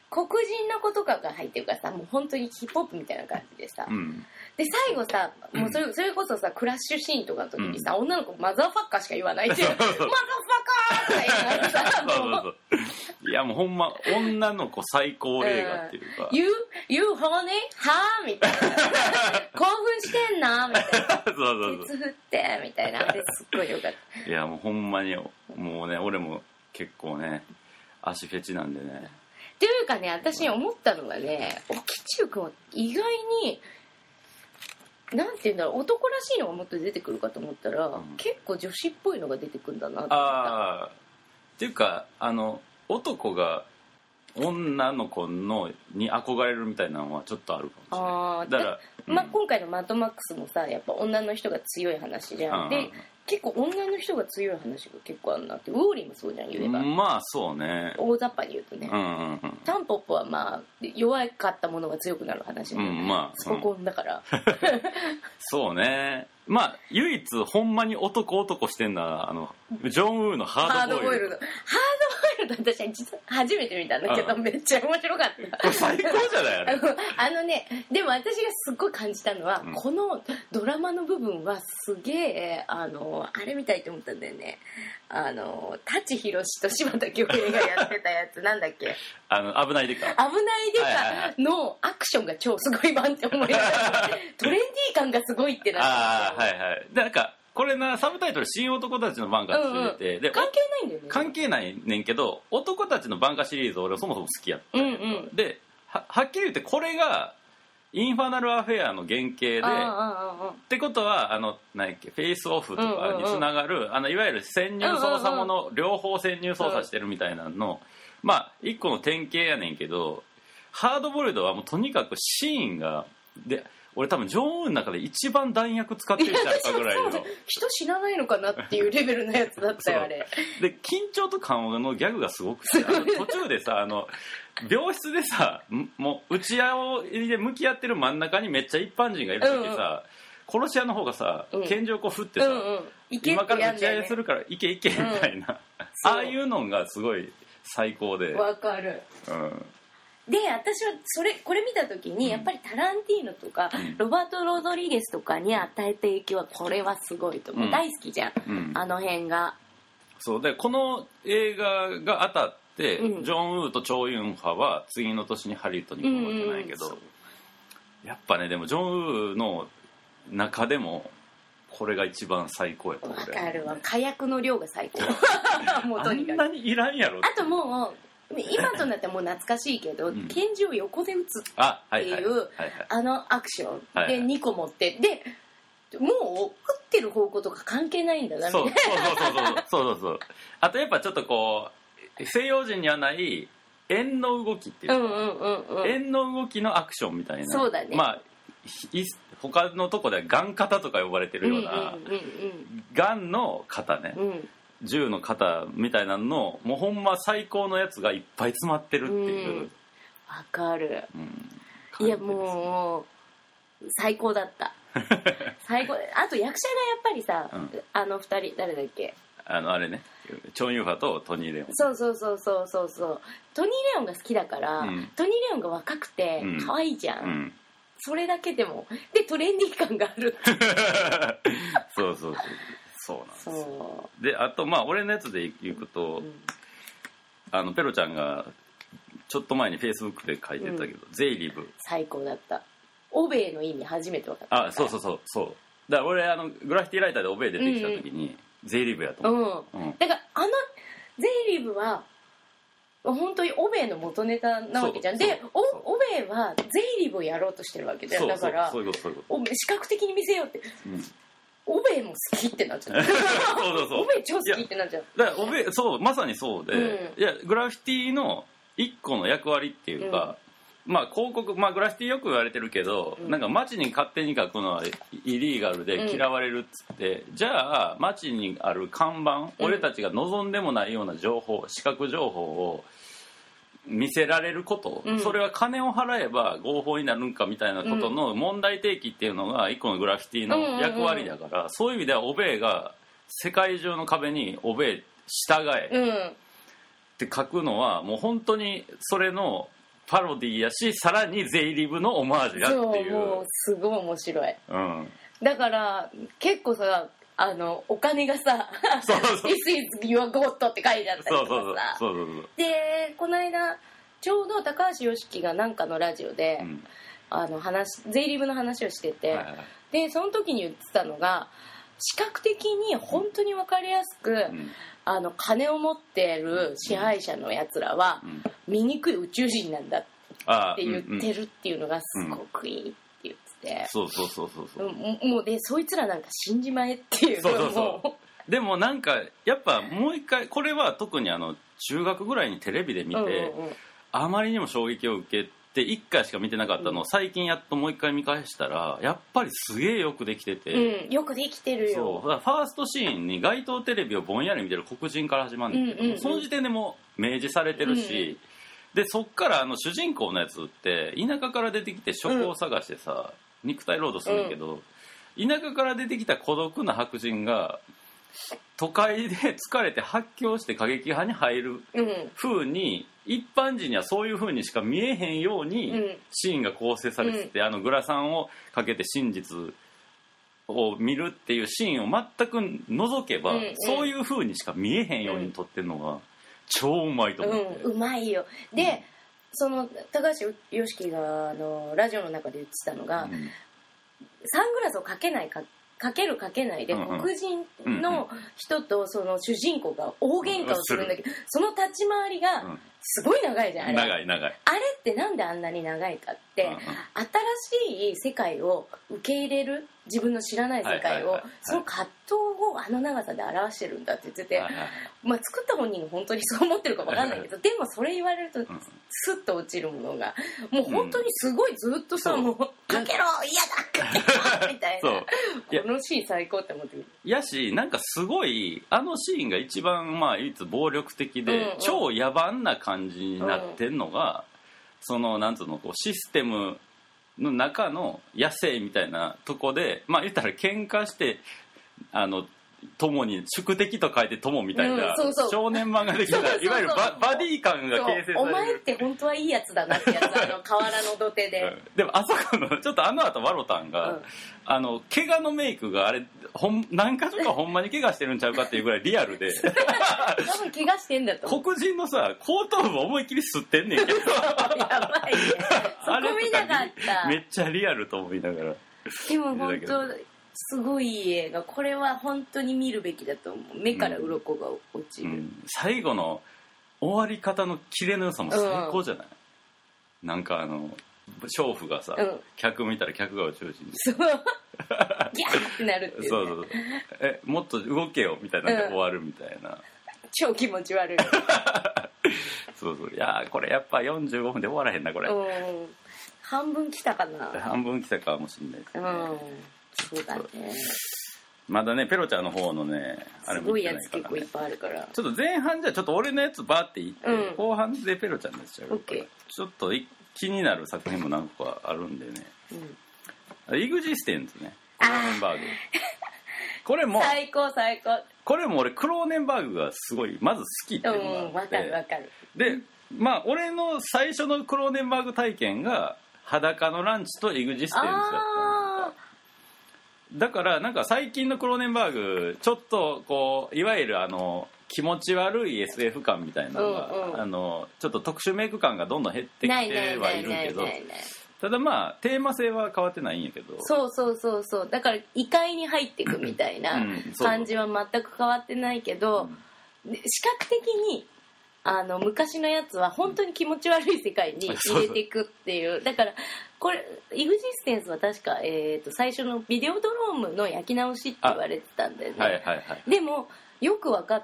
黒人の子とかが入ってるからさ、もう本当にヒップホップみたいな感じでさ、で最後さ、もうそれこそさクラッシュシーンとかの時にさ、女の子マザーファッカーしか言わないっていうマザーファッカーとか言いながらさ、 いやもうほんま女の子最高映画っていうか、 You honey? はぁみたいな興奮してんなみたいな鉄振ってみたいな、あれすっごいよかった。 いやもうほんまにもうね、俺も結構ね足フェチなんでね。 っていうかね、私思ったのがね、沖中君は意外になんていうんだろう、男らしいのがもっと出てくるかと思ったら、結構女子っぽいのが出てくるんだなって思った。 っていうか男が女の子のに憧れるみたいなのはちょっとあるかもしれない。だから、 今回のマッドマックスもさ、やっぱ女の人が強い話じゃん。で結構女の人が強い話が結構あるなって。ウォーリーもそうじゃん、言えば。 まあそうね、 大雑把に言うとね、タンポポはまあ弱かったものが強くなる話なんで、スポコンだから、 そうね。まあ唯一ほんまに男してんのはジョン・ウーのハードボイルド。 私は実は初めて見たんだけど、めっちゃ面白かった。 これ最高じゃないでも私がすっごい感じたのは、このドラマの部分はすげえあれみたいと思ったんだよね。舘ひろしと柴田恭平がやってたやつなんだっけ、 危ないデカのアクションが超すごい版って思いながらトレンディー感がすごいってなって、 でなんかこれな、サブタイトル新男たちのバンカーって出てて、で関係ないんだよね。 関係ないねんけど、男たちのバンカーシリーズ俺はそもそも好きやった、で はっきり言ってこれがインファナルアフェアの原型で、ってことは何やっけ、フェイスオフとかにつながる、いわゆる潜入捜査もの、両方潜入捜査してるみたいなの、まあ一個の典型やねんけど、ハードボイルドはもうとにかくシーンがで、俺多分ジョン・ウーの中で一番弾薬使ってるんじゃないかぐらいの人死なないのかなっていうレベルのやつだったよあれで、緊張と緩和のギャグがすごくて、途中でさ病室でさ、もう打ち合いで向き合ってる真ん中にめっちゃ一般人がいる時さ、殺し屋の方がさ拳銃をこう振ってさ、今から打ち合いするから行けみたいな、ああいうのがすごい最高で。 わかる。で、私はこれ見た時に、やっぱりタランティーノとか、ロバート・ロドリゲスとかに与えた影響はこれはすごいと思う。大好きじゃん、あの辺が。そうで、この映画が当たって、ジョン・ウーとチョウ・ユンファは次の年にハリウッドに行くわけないけど、やっぱね、でもジョン・ウーの中でもこれが一番最高やと思う。 わかるわ、火薬の量が最高もうとにかくあんなにいらんやろ。 あともう今となってはもう懐かしいけど、拳銃を横で撃つっていうアクションで2個持ってで、もう撃ってる方向とか関係ないんだなみたいな。 そうあとやっぱちょっとこう西洋人にはない円の動きっていうか、円の動きのアクションみたいな。 そうだね。 まあ他のとこではガン型とか呼ばれてるような、ガンの型ね、銃の型みたいなのもうほんま最高のやつがいっぱい詰まってるっていう。 わかる、いやもう最高だった最高。あと役者がやっぱりさ、あの二人誰だっけ、 あれね、チョン・ユーファとトニー・レオン。 そうトニー・レオンが好きだから、トニー・レオンが若くて可愛いじゃん、それだけでもでトレンディー感があるそうなんですよ。で、あとまあ俺のやつでいくと、ペロちゃんがちょっと前にフェイスブックで書いてたけど、ゼイリブ最高だった。オベイの意味初めて分かった。 そうだから俺グラフィティライターでオベイ出てきた時に、ゼイリブやと思う、 だからゼイリブは本当にオベイの元ネタなわけじゃん。でオベイはゼイリブをやろうとしてるわけじゃん。だから視覚的に見せようって、オベイも好きってなっちゃうオベイ超好きってなっちゃう。 だからオベイまさにそうで、いやグラフィティの一個の役割っていうか、まあ広告、まあグラフィティよく言われてるけど、なんか街に勝手に書くのはイリーガルで嫌われるっつって、じゃあ街にある看板、俺たちが望んでもないような情報、視覚情報を見せられること、それは金を払えば合法になるんかみたいなことの問題提起っていうのが一個のグラフィティの役割だから、そういう意味ではオベイが世界中の壁にオベイ従えって書くのはもう本当にそれのパロディやし、さらに税理部のオマージュやっていう。 そう、もうすごい面白い、 うん、 だから結構さお金がさ「This is your God」って書いてあったりとかさ。でこの間ちょうど高橋良樹がなんかのラジオで、うん、税理部の話をしてて、はいはい、でその時に言ってたのが、視覚的に本当に分かりやすく、うん、金を持ってる支配者のやつらは、うん、醜い宇宙人なんだって言ってるっていうのがすごくいいって言ってて、 そうもうでそいつらなんか死んじまえっていうのもでもなんかやっぱもう一回、これは特に中学ぐらいにテレビで見て、うんうんうん、あまりにも衝撃を受けて1回しか見てなかったのを、最近やっともう一回見返したらやっぱりすげえよくできてて、 うん、よくできてるよ。 そうだからファーストシーンに街頭テレビをぼんやり見てる黒人から始まるんだけど、うんうんうん、その時点でもう明示されてるし、うんうん、でそっから主人公のやつって田舎から出てきて職を探してさ、うん、肉体労働するんだけど、うん、田舎から出てきた孤独な白人が都会で疲れて発狂して過激派に入る風に、一般人にはそういう風にしか見えへんようにシーンが構成されてて、グラサンをかけて真実を見るっていうシーンを全く除けば、そういう風にしか見えへんように撮ってるのが超うまいと思って、 うまいよ。で、その高橋良樹がラジオの中で言ってたのが、サングラスをかけないかけるかけないで、黒人の人とその主人公が大喧嘩をするんだけど、その立ち回りがすごい長いじゃん、あれ。 長い。 あれってなんであんなに長いかって、新しい世界を受け入れる、自分の知らない世界を、その葛藤をあの長さで表してるんだって言ってて、まあ作った本人が本当にそう思ってるか分かんないけど、でもそれ言われるとスッと落ちるものが、もう本当にすごいずっとさ、もうかけろ、嫌だ、かけろみたいな、このシーン最高って思ってる。 やし、なんかすごいシーンが一番唯一暴力的で、超野蛮な感じになってんのが、そのなんつうの、こうシステムの中の野生みたいなとこで、言ったら喧嘩して友に宿敵と書いて友みたいな、少年漫画的な、いわゆるバディ感が形成される。 お前って本当はいいやつだなってやつ、河原の土手で、 でもあそこのちょっと後ワロタンが、怪我のメイクがあれ何か所かほんまに怪我してるんちゃうかっていうぐらいリアルで多分怪我してんだと思う。 黒人のさ後頭部思いっきり吸ってんねんけどやばいね、そこ見なかった。 めっちゃリアルと思いながら。 でも本当すごいいい映画、これは本当に見るべきだと思う。目から鱗が落ちる、 最後の終わり方のキレの良さも最高じゃない、なんか娼婦がさ、客見たら客が宇宙人でそうギャーってなるっていう、ね、 そうもっと動けよみたいなで終わるみたいな、 超気持ち悪いそういやこれやっぱ45分で終わらへんなこれ、 半分来たかな。 半分来たかもしれないですね、 そうだね。 まだねペロちゃんの方のねあれも言ってないから、ね、すごいやつ結構いっぱいあるから、 ちょっと前半じゃちょっと俺のやつバーっていって、後半でペロちゃんのやつやるから、ちょっと気になる作品も何個かあるんでね、イグジステンズね、クローネンバーグこれも最高。 これも俺クローネンバーグがすごいまず好きっていうのがあって、 わかるで俺の最初のクローネンバーグ体験が裸のランチとイグジステンズだったんだからなんか最近のクローネンバーグちょっとこういわゆる気持ち悪い SF 感みたいなのが、ちょっと特殊メイク感がどんどん減ってきてはいるけど、ただテーマ性は変わってないんやけど、 そうだから異界に入っていくみたいな感じは全く変わってないけど、視覚的に昔のやつは本当に気持ち悪い世界に入れていくっていう、だからこれイグジステンスは確か、最初のビデオドロームの焼き直しって言われてたんだよね、でもよく分かって、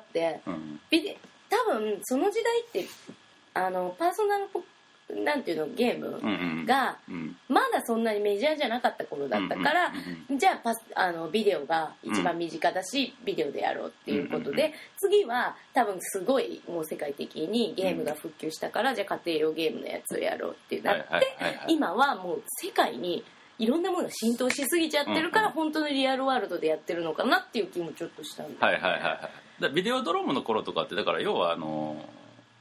多分その時代ってパーソナルなんていうのゲームがまだそんなにメジャーじゃなかった頃だったから、じゃあビデオが一番身近だし、ビデオでやろうっていうことで、次は多分すごいもう世界的にゲームが普及したから、じゃあ家庭用ゲームのやつをやろうってなって、今はもう世界にいろんなものが浸透しすぎちゃってるから、本当にリアルワールドでやってるのかなっていう気もちょっとしたんで、 ビデオドロームの頃とかってだから要は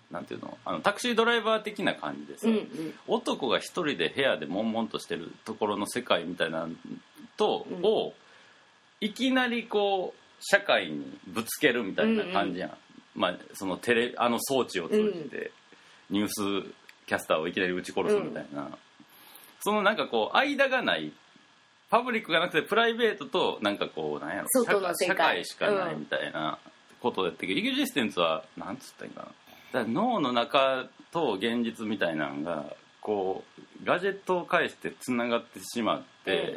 なんていうの、タクシードライバー的な感じでさ、男が一人で部屋で悶々としてるところの世界みたいなと、をいきなりこう社会にぶつけるみたいな感じやん、まあ、その装置を通じてニュースキャスターをいきなり撃ち殺すみたいな、そのなんかこう間がないパブリックがなくてプライベートとなんかこうなんやろ社会しかないみたいなことでってけど、エグジステンスはなんつったらいいかな、だから脳の中と現実みたいなのがこうガジェットを介してつながってしまって、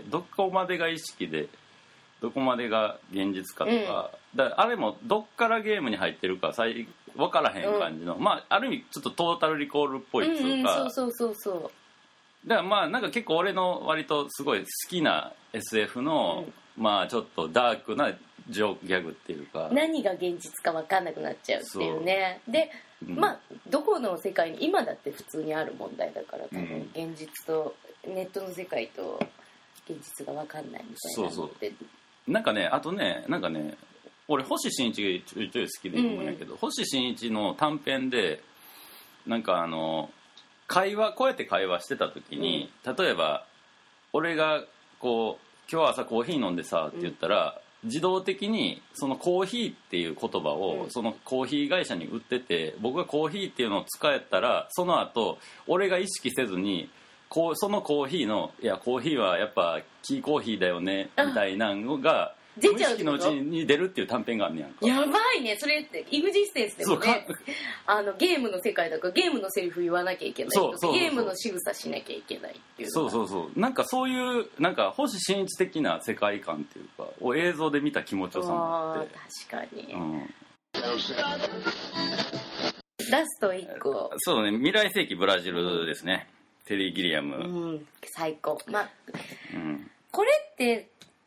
どこまでが意識でどこまでが現実かとか、だからあれもどっからゲームに入ってるか分からへん感じの、まあある意味ちょっとトータルリコールっぽいっていうか、 そうだからまあなんか結構俺の割とすごい好きな SF の、まあちょっとダークなジョークギャグっていうか、 何が現実か分かんなくなっちゃうっていうね。で、まあどこの世界に今だって普通にある問題だから、多分現実とネットの世界と現実が分かんないみたいなのって、 なんかね、あとね、なんかね、俺星新一がちょいちょい好きで言うんやけど、星新一の短編でなんか会話こうやって会話してた時に、例えば俺がこう今日朝コーヒー飲んでさって言ったら、自動的にそのコーヒーっていう言葉をそのコーヒー会社に売ってて、僕がコーヒーっていうのを使えたらその後俺が意識せずにそのコーヒーのいやコーヒーはやっぱキーコーヒーだよねみたいなのが無意識のうちに出るっていう短編があんねやんか。 やばいね、それってイグジステンスでもね、ゲームの世界だからゲームのセリフ言わなきゃいけないとか、ゲームの仕草しなきゃいけないっていうのが、 そうなんかそういうなんか星新一的な世界観っていうかを映像で見た気持ちよさもあって、 確かに、ラスト1個、 そうね、未来世紀ブラジルですね、テリー・ギリアム、 最高。まあ、これって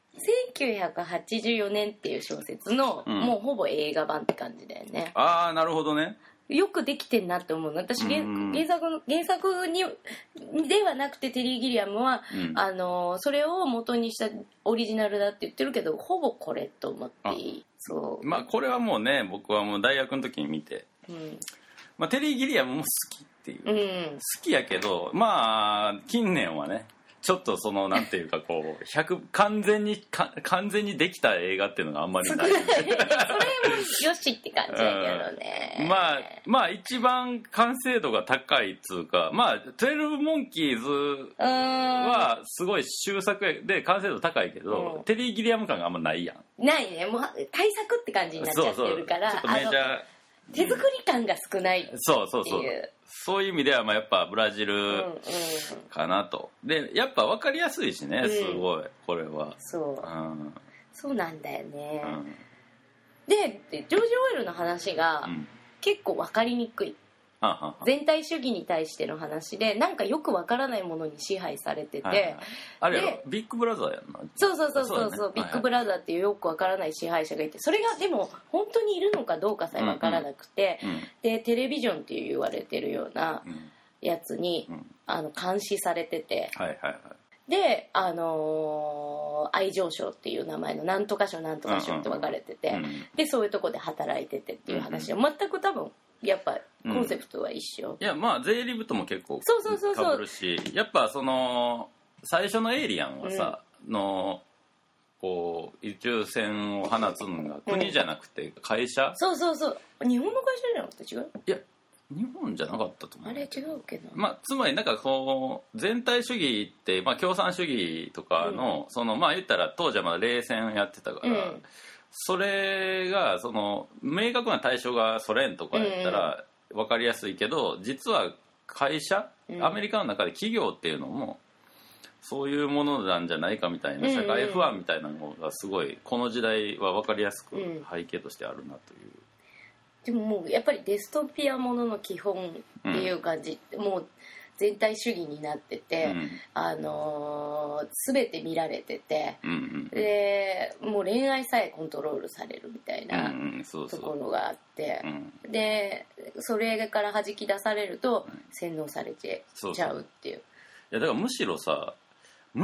1984年っていう小説の、もうほぼ映画版って感じだよね。 ああ、なるほどね。 よくできてんなって思うの。私、原作にではなくてテリー・ギリアムは、それを元にしたオリジナルだって言ってるけど、ほぼこれと思っていい。そう。 まあこれはもうね、僕はもう大学の時に見て、まあ、テリー・ギリアムも好きっていう、好きやけど、まあ近年はねちょっとそのなんていうかこう完全にできた映画っていうのがあんまりないそれもよしって感じだけどね、 まあ一番完成度が高いっつうか、まあ12モンキーズはすごい終作で完成度高いけど、テリー・ギリアム感があんまないやん。 ないね、もう大作って感じになっちゃってるからちょっとメジャー手作り感が少ないっていう、 そういう意味ではまあやっぱブラジルかなと。でやっぱ分かりやすいしね、すごいこれは。 そうなんだよね、でジョージ・オイルの話が結構分かりにくい、全体主義に対しての話で、なんかよくわからないものに支配されてて、 あれビッグブラザーやんな。 そう、ビッグブラザーっていうよくわからない支配者がいて、それがでも本当にいるのかどうかさえわからなくて、でテレビジョンっていう言われてるようなやつに、監視されてて、で愛情賞っていう名前のなんとか賞なんとか賞って分かれてて、でそういうとこで働いててっていう話で、全く多分やっぱコンセプトは一緒、 いやまあ税理部とも結構かぶるし、やっぱその最初のエイリアンはさ、のこう宇宙船を放つのが国じゃなくて会社、 そう日本の会社じゃなくて違う？ いや日本じゃなかったと思う。 あれ違うけど、 まあ、つまりなんかこう全体主義って、まあ、共産主義とかの、そのまあ言ったら当時はまだ冷戦やってたから、それがその明確な対象がソ連とかやったら分かりやすいけど、実は会社、アメリカの中で企業っていうのもそういうものなんじゃないかみたいな社会不安みたいなのがすごいこの時代は分かりやすく背景としてあるなという。 でももうやっぱりデストピアものの基本っていう感じ、もう全体主義になってて、全て見られてて、でもう恋愛さえコントロールされるみたいなところがあって、でそれから弾き出されると洗脳されちゃうっていう。いやだからむしろ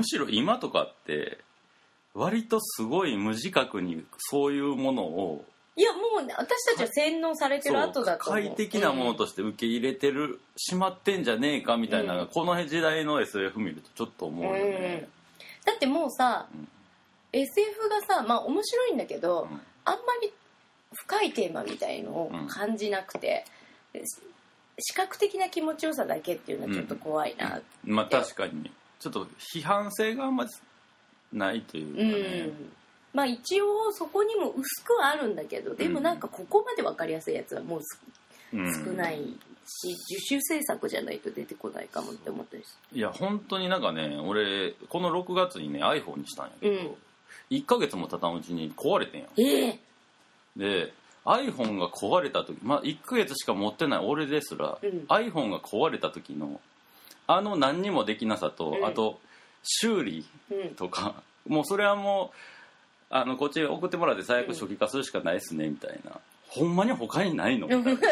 今とかって割とすごい無自覚にそういうものをいやもう私たちは洗脳されてる後だと思う。 快適なものとして受け入れてる、しまってんじゃねえかみたいなのが、この時代の SF 見るとちょっと思うよね。 だってもうさ、SF がさ、まあ面白いんだけど、あんまり深いテーマみたいのを感じなくて、視覚的な気持ちよさだけっていうのはちょっと怖いなって、 まあ確かにちょっと批判性があんまりないというかね、 まあ一応そこにも薄くはあるんだけど、でもなんかここまで分かりやすいやつはもう少ないし、自主制作じゃないと出てこないかもって思ったりする。いや本当になんかね、俺この6月にね iPhone にしたんやけど、1ヶ月も経たんうちに壊れてんや。で iPhone が壊れた時、まあ1ヶ月しか持ってない俺ですら、iPhone が壊れた時の何にもできなさと、あと修理とか、もうそれはもうこっち送ってもらって最悪初期化するしかないっすねみたいな、ほんまに他にないのみたいな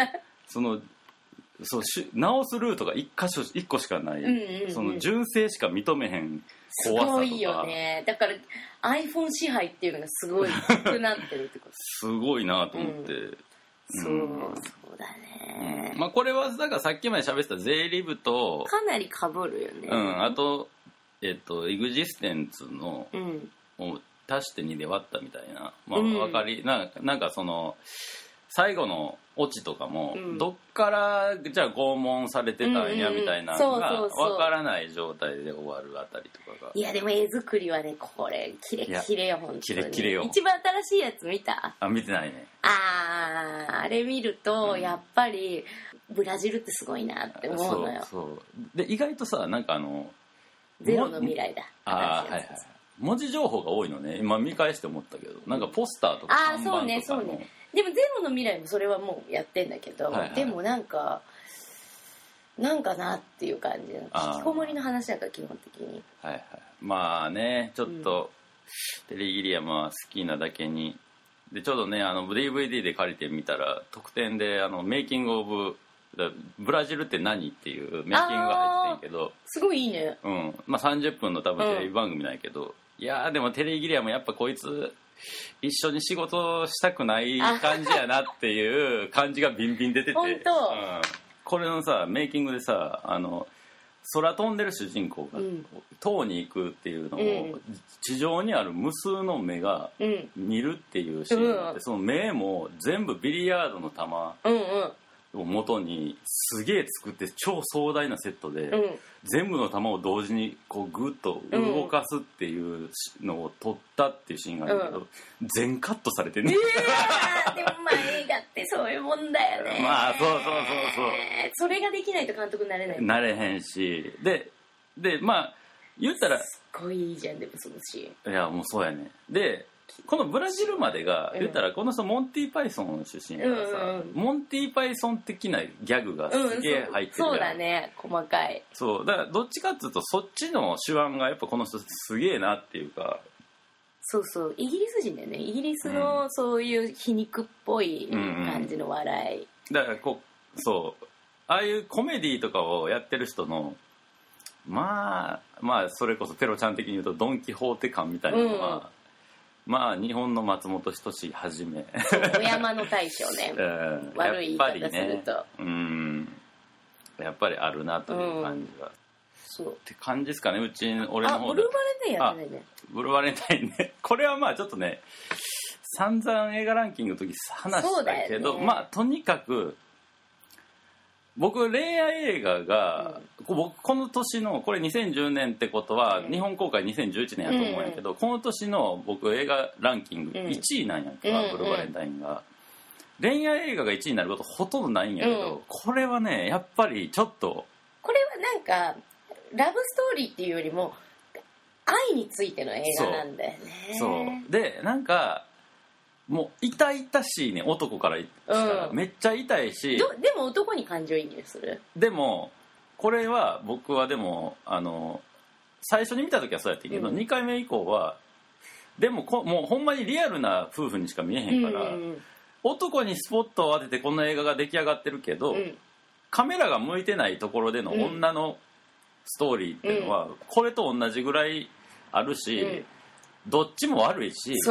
直すルートが1個しかない、その純正しか認めへん怖さとか。すごいよね。だから iPhone 支配っていうのがすごいくなってるってことすごいなと思って、 そうだね、 まあこれはだからさっきまで喋ってた税理部とかなり被るよね。 あとエグジステンツのを足して2で割ったみたいな、まあ分かり、なんかその最後のオチとかも、どっからじゃあ拷問されてたんやみたいなのが分からない状態で終わるあたりとかが。 いやでも絵作りはね、これキレッキレよ本当に。 キレッキレよ。 一番新しいやつ見た？ 見てないね。 あれ見るとやっぱりブラジルってすごいなって思うのよ。 そうで意外とさ、なんかゼロの未来だ。 はいはい。文字情報が多いのね。今見返して思ったけど、なんかポスターとか看板とかの。 そうね。でもゼロの未来もそれはもうやってんだけど、でもなんかなっていう感じの引きこもりの話だから基本的に。 まあね、ちょっと、テレギリアムは好きなだけに、でちょうどねDVD で借りてみたら特典でメイキングオブブラジルって何っていうメイキングが入ってんけど、 すごいいいね。 まあ30分の多分テレビ番組なんやけど、いやでもテレギリアムやっぱこいつ一緒に仕事したくない感じやなっていう感じがビンビン出てて、 本当、 これのさメイキングでさ空飛んでる主人公が塔に行くっていうのを、地上にある無数の目が見るっていうシーンがあって、その目も全部ビリヤードの球を元にすげえ作って超壮大なセットで、全部の球を同時にこうグッと動かすっていうのを撮ったっていうシーンがあるけど、全カットされてね。 でもまあ映画ってそういうもんだよね。 まあそうそれができないと監督になれない。 なれへんし、でまあ言ったらすっごいいいじゃん。でもそのシーン、 いやもうそうやね。でこのブラジルまでが言ったらこの人モンティパイソン出身やからさ、モンティパイソン的なギャグがすげえ入ってる。 そうだね、細かい。 そうだからどっちかっていうとそっちの手腕がやっぱこの人すげえなっていうか。 そうイギリス人だよね。イギリスのそういう皮肉っぽい感じの笑い、 だからそうああいうコメディとかをやってる人のまあそれこそペロちゃん的に言うとドン・キホーテ感みたいなのは、まあ日本の松本人志はじめお山の大将ね、悪い言い方するとやっぱりあるなという感じは、 そうって感じですかね。俺の方でブルーバレンタインやってないね。 ブルーバレンタインね。これはまあちょっとね散々映画ランキングの時話したけど、まあとにかく僕恋愛映画が、僕この年のこれ2010年ってことは、日本公開2011年やと思うんやけど、この年の僕映画ランキング1位なんやんか、ブルーバレンタインが。恋愛映画が1位になることほとんどないんやけど、これはねやっぱりちょっとこれはなんかラブストーリーっていうよりも愛についての映画なんだよね。 そうでなんかもう痛々しいね、男からしたらめっちゃ痛いし、 でも男に感情移入する。 でもこれは僕はでも最初に見た時はそうやってんけど、2回目以降はでももうほんまにリアルな夫婦にしか見えへんから、男にスポットを当ててこの映画が出来上がってるけど、カメラが向いてないところでの女のストーリーっていうのはこれと同じぐらいあるし、どっちも悪いし、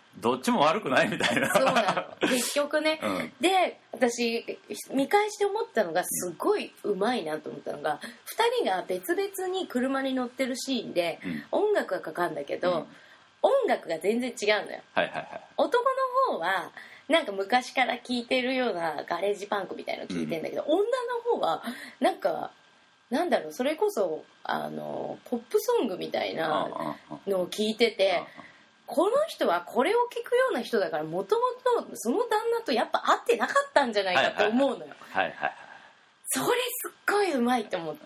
どっちも悪くないみたいな。 そうなの結局ね、で私見返して思ったのがすごいうまいなと思ったのが、2人が別々に車に乗ってるシーンで音楽がかかるんだけど、音楽が全然違うのよ。男の方はなんか昔から聴いてるようなガレージパンクみたいなの聴いてんだけど、女の方はなんかなんだろう、それこそポップソングみたいなのを聴いてて、この人はこれを聴くような人だから、もともとその旦那とやっぱ合ってなかったんじゃないかと思うのよ。それすっごいうまいと思って、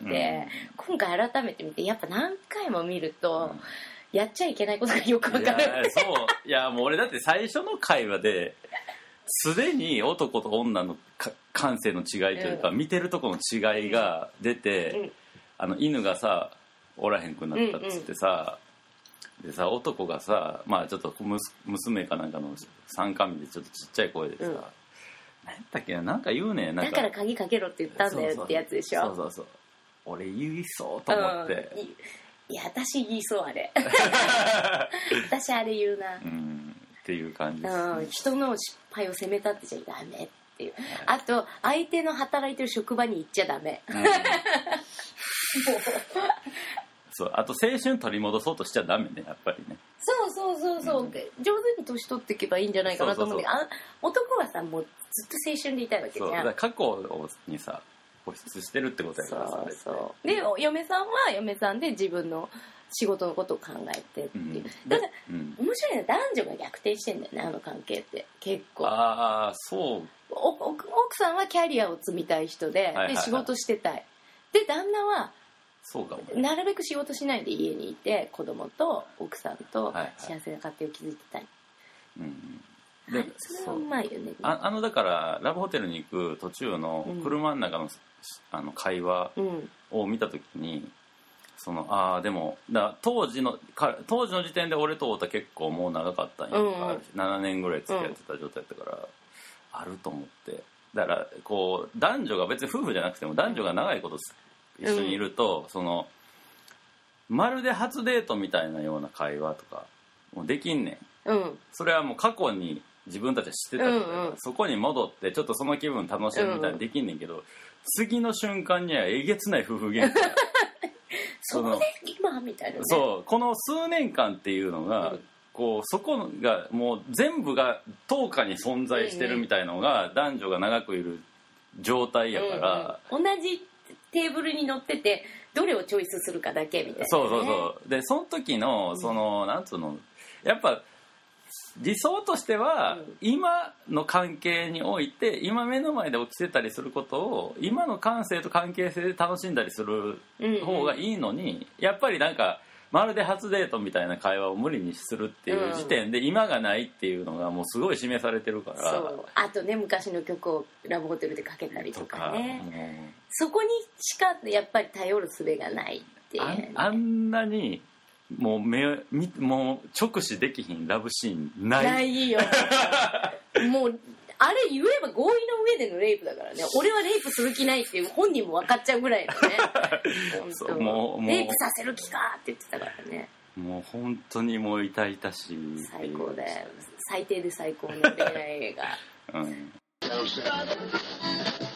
今回改めて見て、やっぱ何回も見ると、やっちゃいけないことがよくわかる。 いやもう俺だって最初の会話ですでに男と女の感性の違いというか、見てるとこの違いが出て、犬がさおらへんくなったっつってさ、でさ男がさ、まあちょっと娘かなんかの参加日でちょっとちっちゃい声でさ、何やったっけな、なんか言うねん、なんかだから鍵かけろって言ったんだよってやつでしょ。 そう俺言いそうと思って、 いや私言いそう、あれ私あれ言うな、 っていう感じですね。 人の失敗を責め立てちゃダメっていう、あと相手の働いてる職場に行っちゃダメ、 そう、あと青春取り戻そうとしちゃダメね、やっぱりね。 そう、上手に年取っていけばいいんじゃないかなと思うんだけど、男はさもうずっと青春でいたいわけじゃん。 そうだから過去にさ固執してるってことやからさ。 そうで嫁さんは嫁さんで自分の仕事のことを考えてっていう、だから、面白いのは男女が逆転してんだよね、あの関係って結構。 そう。 奥さんはキャリアを積みたい人で、で仕事してたい、で旦那はそうかも、 なるべく仕事しないで家にいて子供と奥さんと幸せな家庭を築いてたい、でそれはうまいよね。 だからラブホテルに行く途中の車の中の、会話を見た時に、でも当時の時点で俺と太田結構もう長かったんや、7年ぐらい付き合ってた状態だったから、あると思って。だからこう男女が別に夫婦じゃなくても男女が長いこと一緒にいると、まるで初デートみたいなような会話とかもうできんねん、それはもう過去に自分たちは知ってたから、そこに戻ってちょっとその気分楽しむみたいなできんねんけど、次の瞬間にはえげつない夫婦喧嘩そこで今みたいな、ね、 そうこの数年間っていうのが、そこがもう全部が10日に存在してるみたいのが、男女が長くいる状態やから、 同じテーブルに乗っててどれをチョイスするかだけみたいな、ね、 そうでその時のなんつうの、やっぱ理想としては、今の関係において今目の前で起きてたりすることを今の感性と関係性で楽しんだりする方がいいのに、やっぱりなんかまるで初デートみたいな会話を無理にするっていう時点で今がないっていうのがもうすごい示されてるから、 あとね昔の曲をラブホテルでかけたりとかね、そこにしかやっぱり頼る術がないっていう、ね、 あんなにもう直視できひんラブシーンないよもうあれ言えば合意の上でのレイプだからね。俺はレイプする気ないっていう本人も分かっちゃうぐらいのねもうレイプさせる気かって言ってたからね。 もう本当にもう痛々しい。 最高だよ、最低で最高の恋愛映画